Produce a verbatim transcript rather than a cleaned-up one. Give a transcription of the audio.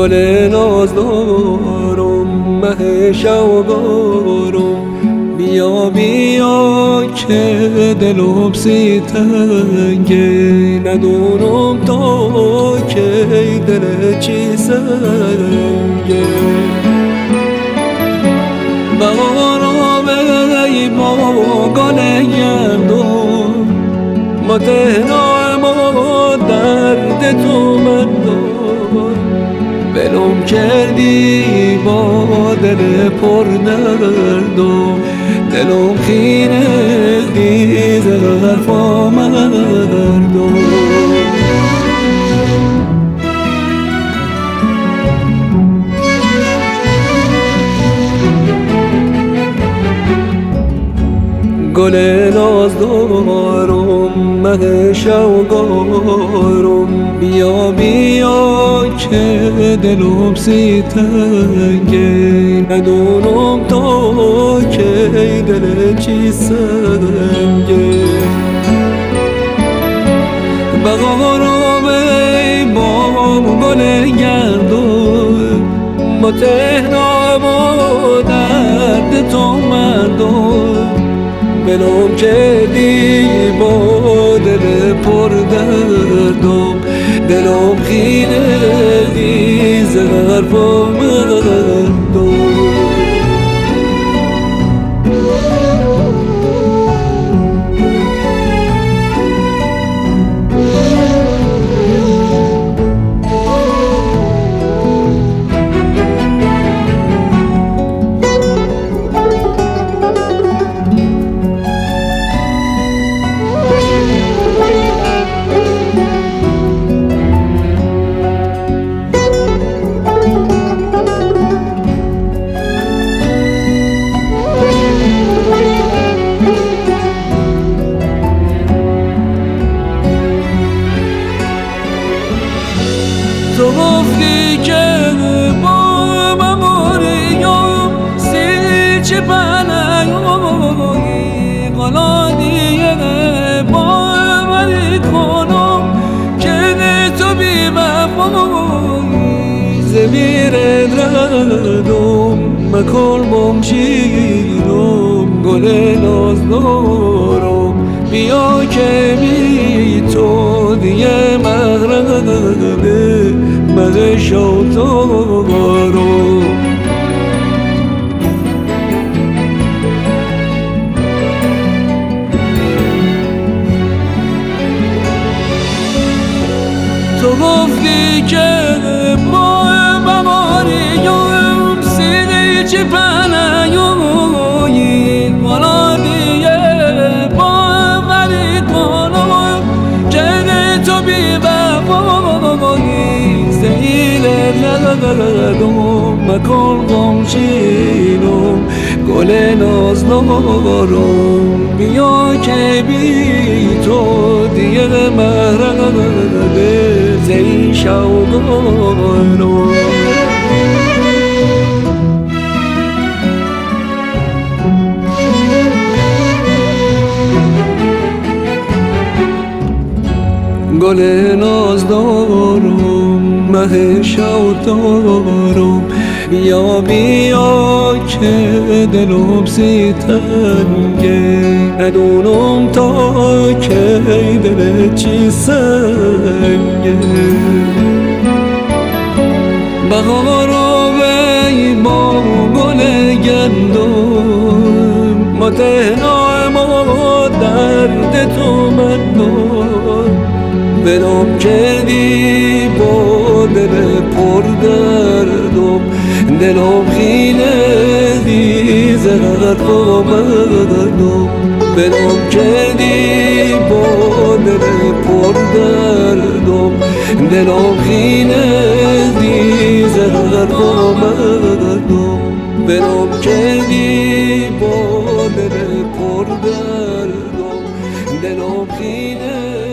گل نازدارم مه شوگارم، بیا بیا که دلم سی تنگه، ندونم تا که دل چی سنگه. بهارم ای با گل گردم، ما تهنا ما درد تو من دار، بلوم کردی با دل پر دردم، دلم خیره دیز حرفا مردم. گل نازدارم مه شوگارم، بیا بیا که دلم سی تنگه، ندونم تا که دل چی سنگه. بهارم ای بام گل گردم، با تهنا با درد تو مردم، بلوم کردی با دل پر دردم، دلم خیره دیز حرفا مردم. تو گفتی که با مموریم سیچ بنایوی، قلادیه باوری کنم که تو بی وفایی، زمیر دردم مکل بمشیرم، گل نازدارم بیا که بی تو دیگه مغربه مغ شوتارم. تو گفتی که با بماریم سیدی چی پنایوی، قلادیه باوری کنم که تو بی وفایی، زیل ندردم مکن غمشینم، گل نازدارم بیا که بی تو دیگه مهربه زی شوگارم. گل نازدارم مه شوگارم، بیا بیا که دلم سی تنگه، ندونم تا که دل چی سنگه. بهارم ای با گل گندم، ما تهنا ما درد تو من دار، بلوم کردی با دل پر دردم، دلم خیله دیز حرفا مردم، بلوم کردی با دل پر دردم، دلم خیله دیز حرفا مردم، بلوم کردی با دل پر دردم، دلم خیله